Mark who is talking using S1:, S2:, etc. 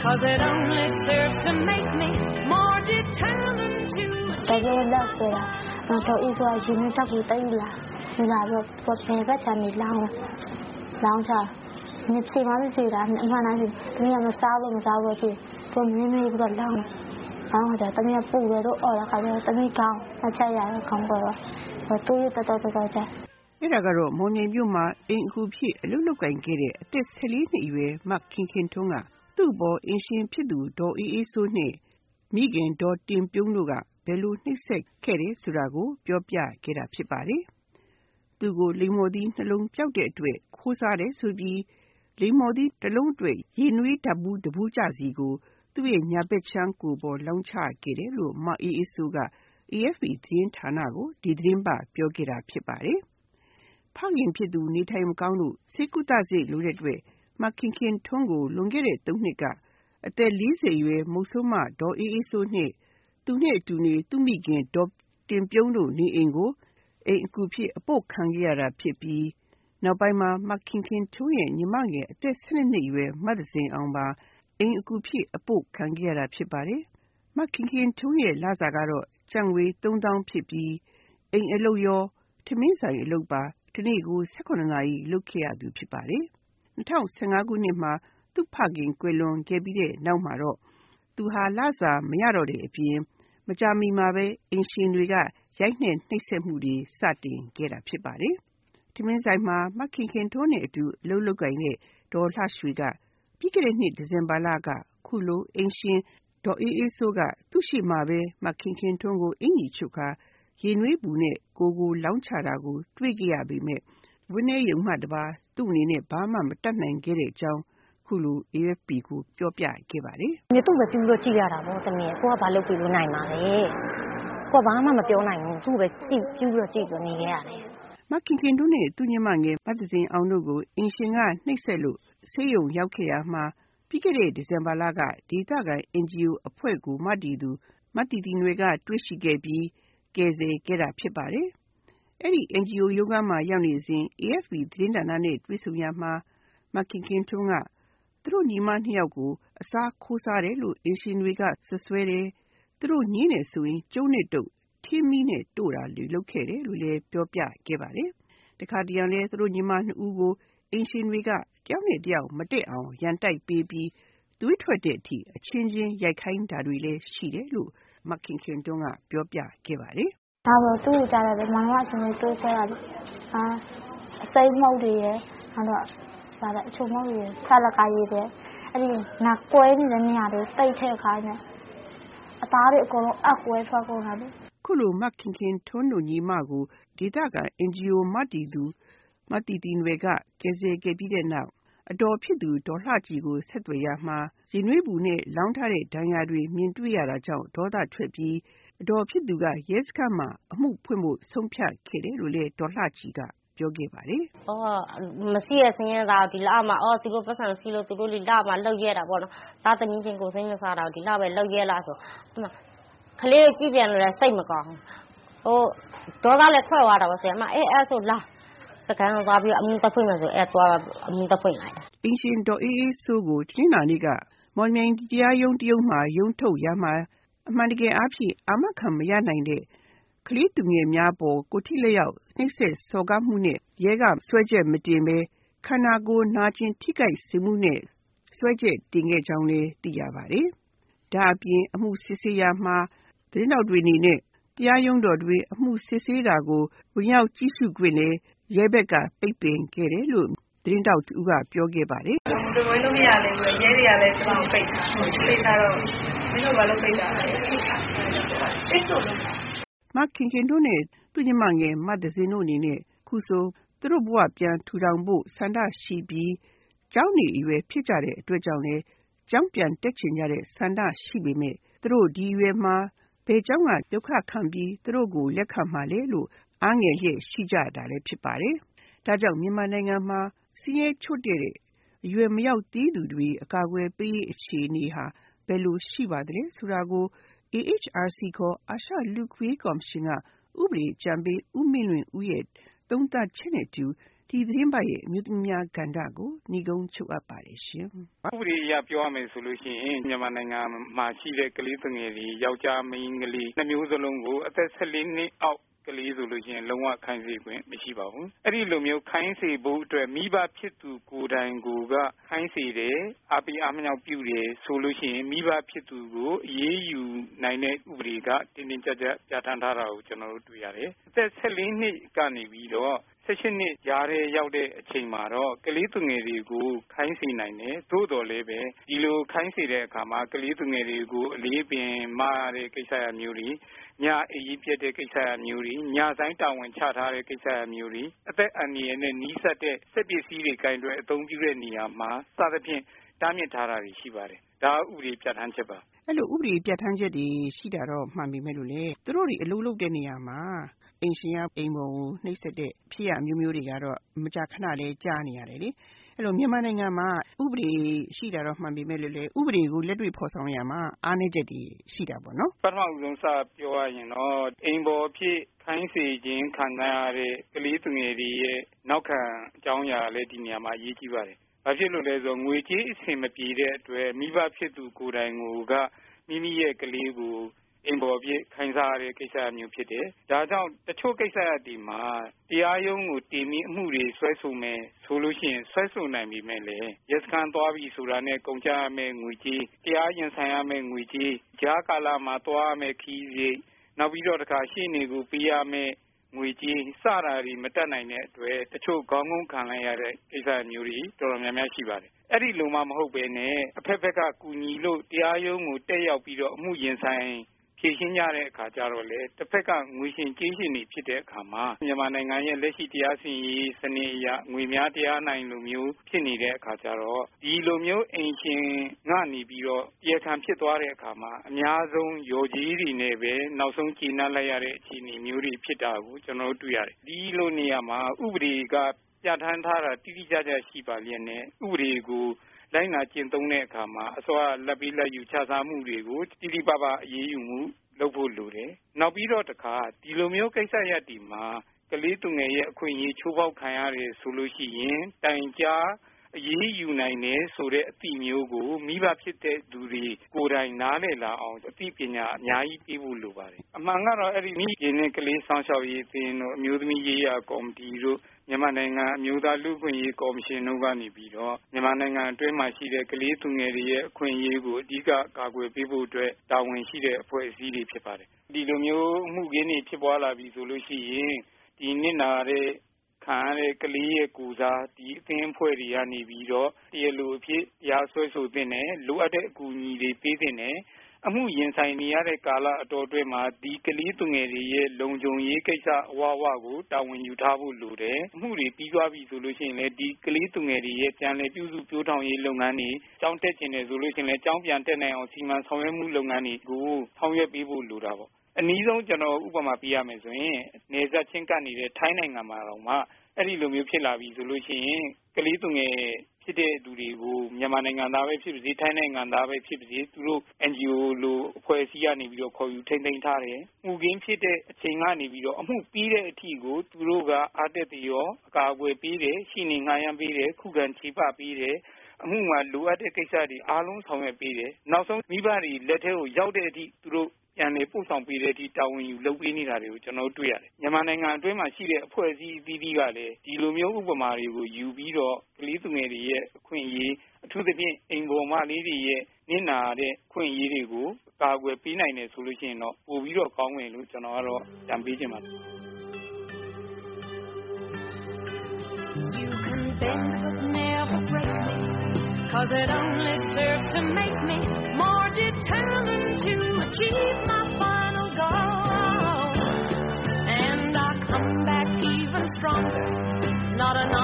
S1: 'cause it only serves to make me more determined to
S2: တကယ်တော့ဆိုတာတော့ဤဆိုရှင်တက်ဘူးတိတ်လာလာတော့ပေါ်ပြန်ကချာနေလောင်းချာ你起码是最大，你看那是，他们要么杀不去，不明明不知道，然后就他们要补的都饿了，还是他们高，那家也扛过了，我都有得在。
S3: အဲ့ဒါကတော့မော်နေမြို့မှာအိမ်အခုဖြစ်အလုပ်လုပ်ကိုင်ခဲ့တဲ့အသက်14နှစ်အရွယ်မခင်ခင်ထွန်းကသူ့ဘောအင်ရှင်ဖြစ်သူဒေါ်အေးအေးစိုးနဲ့မိခင်ဒေါ်တင်ပြုံးတို့ကဘယ်လိုနှိပ်စက်ခဲ့တယ်ဆိုတာကိုပြောပြခဲ့တာဖြစ်ပါတယ်။သူကိုလိမ္မော်သီးနှလုံးပြောက်တဲ့အတွက်ခိုးစားတယ်ဆိုပြီးလိမ္မော်သီးတစ်လုံးအတွက်ရေနွေးဓာတ်ဘူးတပူးကြစီကိုသူ့ရဲ့ညာဘက်ချမ်းကိုပေါ်လောင်းချခဲ့တယ်လို့မအေးအေးစိုးက AFP သတင်းဌာနကိုဒီသတင်းပတ်ပြောခဲ့တာဖြစ်ပါတယ်။ဖခင်ဖြစ်သူနေထိုင်မကောင်းလို့စိတ်ကူးတစိတ်လိုတဲ့အတွက်မခင်ခင်ထွန်းကိုလွန်ခဲ့တဲ့3နှစ်ကအသက်40အရွယ်မုတ်ဆိုးမဒေါ်အေးအေးစိုးနဲ့သူနဲ့အတူနေသူမိခင်ဒေါ်တင်ပြုံးတို့နေအိမ်ကိုအိမ်အကူဖြစ်အပို့ခံခဲ့ရတာဖြစ်ပြီးနောက်ပိုင်းမှာမခင်ခင်ထွန်းရဲ့ညီမငယ်အသက်12နှစ်အရွယ်မတ်စင်အောင်ပါအိမ်အကူဖြစ်အပို့ခံခဲ့ရတာဖြစ်ပါတယ်။မခင်ခင်ထွန်းရဲ့လစာကတော့ကျပ်ငွေ3000ဖြစ်ပြီးအိမ်အလုပ်ရောထမင်းဆိုင်အလုပ်ပါဒီနေ့ကို18နာရီလုပ်ခဲ့ရသူဖြစ်ပါတယ်။2015ခုနှစ်မှာသူ့ဖခင်ကွယ်လွန်ခဲ့ပြီးတဲ့နောက်မှာတော့သူဟာလစာမရတော့တဲ့အပြင်မကြာမီမှာပဲအင်ရှင်တွေကရိုက်နှက်နှိပ်စက်မှုတွေစတင်ခဲ့တာဖြစ်ပါတယ်။ထမင်းဆိုင်မှာမခင်ခင်ထွန်းနဲ့အတူအလုပ်လုပ်ကိုင်တဲ့ဒေါ်လှရွှေကပြီးခဲ့တဲ့နှစ်ဒီဇင်ဘာလကခုလိုအင်ရှင်ဒေါ်အေးအေးစိုးကသူ့ရှိမှာပဲမခင်ခင်ထွန်းကိုအင်ကြီးချုပ်ခါရေနွေးဘူးနဲ့ကိုလောင်းချတာကိုတွေ့ကြရပေမဲ့ဝင်းနေရုံမှတပါသူ့အနေနဲ့ဘာမှမတတ်နိုင်ခဲ့တဲ့အကြောင်းခုလို AFP ကိုပြောပြခဲ့ပါတယ်
S2: ။သူ့ပဲပြုလို့ကြည့်ရတာပေါ့တမီးကိုကဘာလုပ်ပြီးလို့နိုင်ပါလဲ။ကိုကဘာမှမပြောနိုင်ဘူးသူ့ပဲပြုလို့ကြည့်လို့နေခဲ့ရတယ်
S3: ။မခင်ခင်တို့နဲ့သူ့ညီမငယ်မတ်စင်အောင်တို့ကိုအင်ရှင်ကနှိပ်စက်လို့ဆေးရုံရောက်ခဲ့ရမှာပြီးခဲ့တဲ့ဒီဇင်ဘာလကဒေသခံ NGO အဖွဲ့ကိုမတည်သူမတည်တည်နွယ်ကတွေ့ရှိခဲ့ပြီးကယ်ဆယ်ခဲ့တာဖြစ်ပါတယ်။အဲ့ဒီ NGO ရုံးခန်းမှာရောက်နေစဉ် AFP သတင်းဌာနနဲ့တွေ့ဆုံရမှာမခင်ခင်ထွန်းကသူတို့ညီမ2ယောက်ကိုအစားခိုးစားတယ်လို့အင်ရှင်တွေကဆွဆွဲတယ်။သူတို့ညင်းနေဆိုရင်ကျုံးနဲ့တုပ်ထင်းမီးနဲ့တို့တာတွေလုပ်ခဲ့တယ်လို့လည်းပြောပြခဲ့ပါတယ်။တခါတရံလဲသူတို့ညီမ2ဦးကိုအင်ရှင်တွေကတယောက်နဲ့တယောက်မတက်အောင်ရန်တိုက်ပေးပြီးသွေးထွက်တဲ့အထိအချင်းချင်းရိုက်ခိုင်းတာတွေလည်းရှိတယ်လို့မခင်ခင်တွန်းကပြောပြခဲ့ပါတယ်
S2: ။ဒါတော့သူ့ကိုကြားတယ်မောင်ကအချင်းချင်းတွေးခွဲရတယ်။အစိမ်းမုတ်တွေရဲ့တော့ဗါတဲ့အချုံမုတ်တွေဆလကားရည်တဲ့အဲ့ဒီနာကွဲနေတဲ့နေရာတွေတိတ်ထည့်ခိုင်းတယ်။အသားတွေအကုန်လုံးအကွဲထွက်ကုန်တာလေ
S3: ။ခုလိုမခင်ခင်ထွန်းတို့ညီမကိုဒေသခံ NGO မတည်သူမတည်တည်တွေကကယ်ဆယ်ခဲ့ပြီးတဲ့နောက်အတော်ဖြစ်သူဒေါ်လှကြည်ကိုဆက်သွယ်ရမှာရင်နွေးဘူးနဲ့လောင်းထားတဲ့ဒဏ်ရာတွေမြင်တွေ့ရတာကြောင့်ဒေါသထွက်ပြီးအတော်ဖြစ်သူကရဲစခန်းမှာအမှုဖွင့်ဖို့ဆုံးဖြတ်ခဲ့တယ်လို့လည်းဒေါ်လှကြည်ကပြောခဲ့ပါတယ်
S2: ။မရှိရစင်းရတာဒီလမှာသူတို့ပတ်စံစီလို့သူတို့လမှာလောက်ရတာပေါ့နော်။သားသမီးချင်းကိုစိတ်မစားတာဒီလပဲလောက်ရလားဆိုခလေးကိုကြည့်ပြန်လို့လည်းစိတ်မကောင်းဘူး။ဒေါသလည်းထွက်သွားတာပေါ့ဆရာမအဲ့ဆိုလားစကန်သွားပြီးအမှုတဖွင့်မယ်ဆိုသွားအမှုတဖွင့်လိုက်တယ်
S3: အင်ရှင်ဒေါ်အေးအေးစိုးကိုတနင်္လာနေ့ကမော်လမြိုင်တရားရုံးတရုံးမှာရုံးထုတ်ရမှာအမှန်တကယ်အားဖြင့်အာမခံမရနိုင်တဲ့ကလေးသူငယ်များပေါ်ကိုထိလက်ရောက်နှိပ်စက်စော်ကားမှုနဲ့ရဲကဆွဲချက်မတင်ဘဲခန္ဓာကိုယ်နာကျင်ထိခိုက်စေမှုနဲ့ဆွဲချက်တင်ခဲ့ကြောင်းလည်းသိရပါတယ်။ဒါအပြင်အမှုစစ်ဆေးရမှာသတင်းတော်တွေအနေနဲ့တရားရုံးတော်တွင်အမှုစစ်ဆေးတာကိုဝင်ရောက်ကြည့်ရှုခွင့်နဲ့ရဲဘက်ကပိတ်ပင်ခဲ့တယ်လို့သတင်းတောက်သူကပြောခဲ့ပါတယ်
S1: ။ဒီလိုလုပ်မရနိုင်ဘူး။ရဲတွေကလည်းကျွန်တော်ပိတ်တာတော့မင်းတို့ဘာလို့ပိတ်တာလဲ။တိတ်တော့
S3: မခင်ခင်တို့နဲ့သူညီမငယ်မတ်စင်တို့အနေနဲ့ခုဆိုသူတို့ဘဝပြန်ထူထောင်ဖို့ဆန္ဒရှိပြီးကျောင်းနေအရွယ်ဖြစ်ကြတဲ့အတွက်ကြောင့်လည်းကျောင်းပြန်တက်ချင်ကြတဲ့ဆန္ဒရှိပေမဲ့သူတို့ဒီအရွယ်မှာဘယ်ကျောင်းကဒုက္ခခံပြီးသူတို့ကိုလက်ခံမှလဲလို့အားငယ်လျက်ရှိကြတာလည်းဖြစ်ပါတယ်။ဒါကြောင့်မြန်မာနိုင်ငံမှာစီးရဲချွတ်တဲ့အရွယ်မရောက်သေးသူတွေအကာအကွယ်ပေးရေးအခြေအနေဟာဘယ်လိုရှိပါသလဲဆိုတာကို AHRC ခေါ်အာရှလူ့ခွေးကော်မရှင်ကဥပဒေအကြံပေးဦးမင်းလွင်ဦးရဲ့သုံးသပ်ချက်နဲ့တူဒီသတင်းပတ်ရဲ့အမျိုးသမီးများကဏ္ဍကိုညီကုန်းချုပ်အပ်ပါတယ်ရှင်
S4: ။ဥပဒေအရပြောရမယ်ဆိုလို့ရှိရင်မြန်မာနိုင်ငံမှာရှိတဲ့ကလေးသူငယ်တွေယောက်ျားမိန်းကလေးနှမျိုးစလုံးကိုအသက်14နှစ်အောက်ကလေးဆိုလို့ရှိရင်လုံးဝခိုင်းစေခွင့်မရှိပါဘူး။အဲ့ဒီလိုမျိုးခိုင်းစေဖို့အတွက်မိဘဖြစ်သူကိုယ်တိုင်ကိုကခိုင်းစေတယ်အပိအမြောက်ပြုတယ်ဆိုလို့ရှိရင်မိဘဖြစ်သူကိုအေးအေးယူနိုင်တဲ့ဥပဒေကတင်းတင်းကြပ်ကြပ်ပြဋ္ဌာန်းထားတာကိုကျွန်တော်တို့တွေ့ရတယ်။အသက်14နှစ်ကနေပြီးတော့18နှစ်ကြားထဲရောက်တဲ့အချိန်မှာတော့ကလေးသူငယ်တွေကိုခိုင်းစေနိုင်တယ်သို့တော်လည်းပဲဒီလိုခိုင်းစေတဲ့အခါမှာကလေးသူငယ်တွေကိုအလေးပင်မရတဲ့ကိစ္စအမျိုးတွေညအေးပြတ်တဲ့ကိစ္စအမျိုးတွေညဆိုင်တာဝန်ချထားတဲ့ကိစ္စအမျိုးတွေအသက်အန္တရာယ်နဲ့နှီးစပ်တဲ့စက်ပစ္စည်းတွေကင်တွယ်အသုံးပြုတဲ့နေရာမှာစသဖြင့်တားမြစ်ထားတာရှိပါတယ်ဒါဥပဒေပြဋ္ဌာန်းချက်ပါ
S3: အဲ့လိုဥပဒေပြဋ္ဌာန်းချက်တွေရှိတာတော့မှန်ပြီမဲ့လို့လေသူတို့တွေအလုပ်လုပ်တဲ့နေရာမှာအိမ်ရှင်ကအိမ်ပေါ်ကိုနှိပ်စက်တဲ့ဖြစ်ရမျိုးမျိုးတွေကတော့မကြာခဏလဲကြားနေရတယ်လေအဲ့လိုမြန်မာနိုင်ငံမှာဥပဒေရှိတာတော့မှန်ပြီမဲ့လို့လေဥပဒေကိုလက်တွေ့ဖော်ဆောင်ရမှာအားနည်းချက်တွေရှိတာပေါ့နော်
S4: ပထမဆုံးစပြောရရင်တော့အိမ်ပေါ်ဖြစ်ခိုင်းစေခြင်းခံရတဲ့ကလေးသူငယ်တွေရဲ့နောက်ခံအကြောင်းအရာလည်းဒီနေရာမှာအရေးကြီးပါတယ်ဘာဖြစ်လို့လဲဆိုငွေကြေးအဆင်မပြေတဲ့အတွက်မိဘဖြစ်သူကိုယ်တိုင်ကမိမိရဲ့ကလေးကိုအိမ်ပေါ်ပြည့်ခိုင်းစားရတဲ့ကိစ္စမျိုးဖြစ်တယ်။ဒါကြောင့်တချို့ကိစ္စတွေမှာတရားရုံးကိုတင်ပြီးအမှုတွေဆွဲဆိုမယ်ဆိုလို့ရှိရင်ဆွဲဆိုနိုင်ပြီမဲ့လေရဲစခန်းသွားပြီးဆိုတာနဲ့ကုန်ကြရမယ့်ငွေကြေးတရားရင်ဆိုင်ရမယ့်ငွေကြေးကြားကာလမှာသွားရမယ့်ခီးစိနောက်ပြီးတော့တခါရှင်းနေကိုပေးရမယ့်ငွေကြေးစတာတွေမတက်နိုင်တဲ့အတွက်တချို့ခေါင်းငုံခံလိုက်ရတဲ့ကိစ္စမျိုးတွေတော်တော်များများရှိပါတယ်။အဲ့ဒီလိုမှမဟုတ်ပဲနဲ့အဖက်ဖက်ကကူညီလို့တရားရုံးကိုတက်ရောက်ပြီးတော့အမှုရင်ဆိုင်ဖြည့်ရှင်းကြတဲ့အခါကျတော့လေတစ်ဖက်ကငွေရှင်ကြေးရှင်တွေဖြစ်တဲ့အခါမှာမြန်မာနိုင်ငံရဲ့လက်ရှိတရားစီရင်ရေးစနစ်အရငွေများတရားနိုင်လိုမျိုးဖြစ်နေတဲ့အခါကျတော့ဒီလိုမျိုးအိမ်ရှင်ကနေပြီးတော့တရားခံဖြစ်သွားတဲ့အခါမှာအများဆုံးရော်ကြီးတွေနဲ့ပဲနောက်ဆုံးကျေနပ်လိုက်ရတဲ့အခြေအနေမျိုးတွေဖြစ်တာကိုကျွန်တော်တို့တွေ့ရတယ်ဒီလိုနေရာမှာဥပဒေကပြဋ္ဌာန်းထားတာတိတိကျကျရှိပါလျက်နဲ့ဥပဒေကိုလိုက်နာကျင့်သုံးတဲ့အခါမှာအစောလက်ပြီးလက်ယူချစားမှုတွေကိုတိတိပပအရေးယူမှုလုပ်ဖို့လိုတယ်။နောက်ပြီးတော့တခါဒီလိုမျိုးကိစ္စရပ်ဒီမှာကလေးသူငယ်ရဲ့အခွင့်အရေးချိုးဖောက်ခံရတယ်ဆိုလို့ရှိရင်တိုင်ကြားအရေးယူနိုင်တယ်ဆိုတဲ့အသိမျိုးကိုမိဘဖြစ်တဲ့သူတွေကိုယ်တိုင်နားလည်လာအောင်အသိပညာအများကြီးပေးဖို့လိုပါတယ်။အမှန်ကတော့အဲ့ဒီမိခင်နဲ့ကလေးဆောင်ရှောက်ရေးအသင်းတို့အမျိုးသမီးရေးရာကော်မတီတို့မြန်မာနိုင်ငံအမျိုးသားလူ့အခွင့်အရေးကော်မရှင်တို့ကနေပြီးတော့မြန်မာနိုင်ငံအတွင်းမှာရှိတဲ့ကလေးသူငယ်တွေရဲ့အခွင့်အရေးကိုအဓိကကာကွယ်ပေးဖို့အတွက်တာဝန်ရှိတဲ့အဖွဲ့အစည်းတွေဖြစ်ပါတယ်။ဒီလိုမျိုးမှုခင်းတွေဖြစ်ပွားလာပြီဆိုလို့ရှိရင်ဒီနစ်နာတဲ့ခံရတဲ့ကလေးရဲ့ကိုစားဒီအသင်းအဖွဲ့တွေကနေပြီးတော့တရားလိုအဖြစ်တရားစွဲဆိုသင့်တယ်လိုအပ်တဲ့အကူအညီတွေပေးသင့်တယ်အမှုရင်ဆိုင်နေရတဲ့ကာလအတော်အတွင်းမှာဒီကလေးသူငယ်တွေရဲ့လုံခြုံရေးကိစ္စအဝဝကိုတာဝန်ယူထားဖို့လိုတယ်အမှုတွေပြီးသွားပြီဆိုလို့ရှိရင်လည်းဒီကလေးသူငယ်တွေရဲ့ပြန်လည်ပြုစုပြောင်းထောင်ရေးလုပ်ငန်းတွေကျောင်းတက်ခြင်းတွေဆိုလို့ရှိရင်လည်းကျောင်းပြန်တက်နိုင်အောင်စီမံဆောင်ရွက်မှုလုပ်ငန်းတွေကိုဆောင်ရွက်ပေးဖို့လိုတာပေါ့အနည်းဆုံးကျွန်တော်ဥပမာပြရမယ်ဆိုရင်နေဆက်ချင်းကပ်နေတဲ့ထိုင်းနိုင်ငံမှာတော့မှအဲ့ဒီလိုမျိုးဖြစ်လာပြီဆိုလို့ရှိရင်ကလေးသူငယ်ဖြစ်တဲ့သူတွေကိုမြန်မာနိုင်ငံသားပဲဖြစ်ပါစေထိုင်းနိုင်ငံသားပဲဖြစ်ပါစေသူတို့ NGO လိုအဖွဲ့အစည်းကနေပြီးတော့ခေါ်ယူထိန်းသိမ်းထားတယ်။မှုခင်းဖြစ်တဲ့အချိန်ကနေပြီးတော့အမှုပြီးတဲ့အထိကိုသူတို့ကအားတက်ပြီးရောအကာအကွယ်ပေးတယ်၊ရှိနေငှားရမ်းပေးတယ်၊ခုခံချေပပေးတယ်။အမှုမှာလိုအပ်တဲ့ကိစ္စတွေအားလုံးဆောင်ရွက်ပေးတယ်။နောက်ဆုံးမိဘတွေလက်ထဲကိုရောက်တဲ့အထိသူတို့ပြန်လေပို့ဆောင်ပေးတဲ့အထိတာဝန်ယူလုပ်ပေးနေတာတွေကိုကျွန်တော်တွေ့ရတယ်။မြန်မာနိုင်ငံအတွင်းမှာရှိတဲ့အဖွဲ့အစည်းအသီးသီးကလည်းဒီလိုမျိုးဥပမာတွေကိုယူပြီးတော့ကလေးသူငယ်တွေရဲ့အခွင့်အရေးအထူးသဖြင့်အိမ်ပေါ်မလေးတွေရဲ့နစ်နာတဲ့အခွင့်အရေးတွေကိုကာကွယ်ပေးနိုင်တယ်ဆိုလို့ရှိရင်တော့ပိုပြီးတော့ကောင်းမယ်လို့ကျွန်တော်ကတော့ကြံပေးချင်ပါတယ်
S5: Cause it only serves to make me more determined to achieve my final goal. And I come back even stronger, not an